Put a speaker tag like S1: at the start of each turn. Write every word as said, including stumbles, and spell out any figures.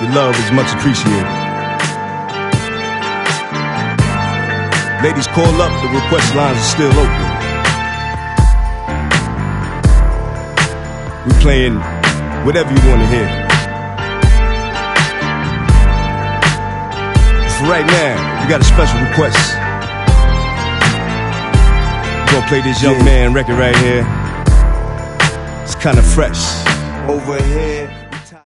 S1: Your love is much appreciated. Ladies, call up. The request lines are still open. We playing whatever you want to hear. For right now, we got a special request. We're gonna play this Young
S2: Yeah.
S1: Man record right here. It's kinda fresh.
S2: Over here.